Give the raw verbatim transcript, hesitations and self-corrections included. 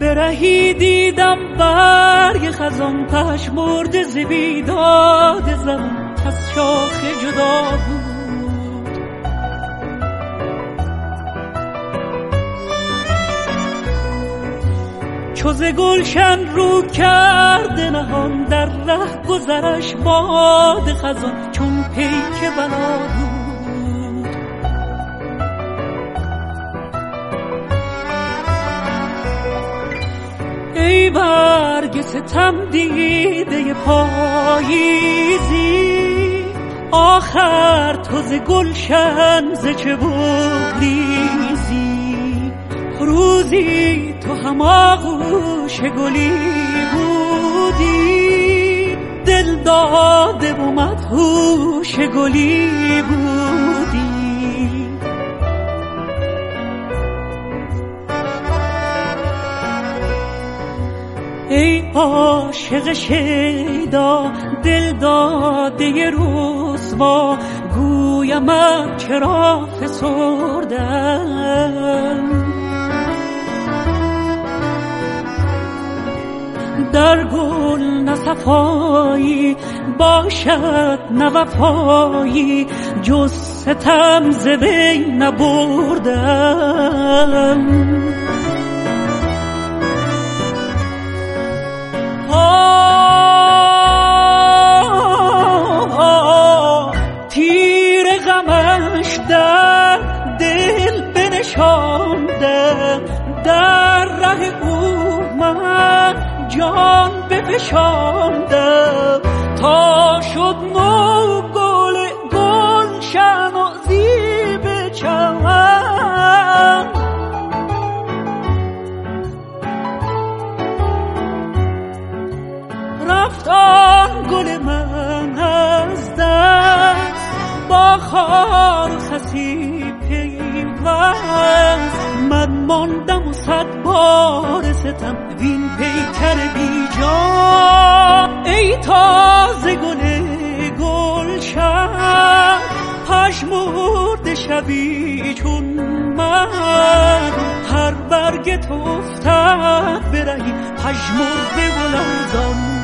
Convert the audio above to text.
برهی دیدم برگ خزان پژمرده ز بیداد زبان از شاخ جدا بود. چو ز گلشن رو کرده نهان در ره گذرش باد خزان چون پیک بلا بود. ای برگ ستم دیده پاییزی، آخر تو ز گلشن ز چه بگریزی؟ روزی تو هم آغوش گلی بودی، دل داده و مدهوش گلی بودی. ای عاشق شیدا دل داده رسوا، گویمت چرا فسردم؟ در گل نه صفایی باشد نه وفایی، جز ستم ز بین نبردم. تیر غمش در دل بنشاندم، در ره او من جان بفشاندم، تا شد نو گل گلشن و زیب چمن. رفت آن گل من از دست با خار و خسی پیوست، من ماندم و صد بار ستم وین پیکر بی جان. ای تازه گل گلشن پژمرده شبی چون من، هر برگ تو افتد برهی پژمرده و لرزان.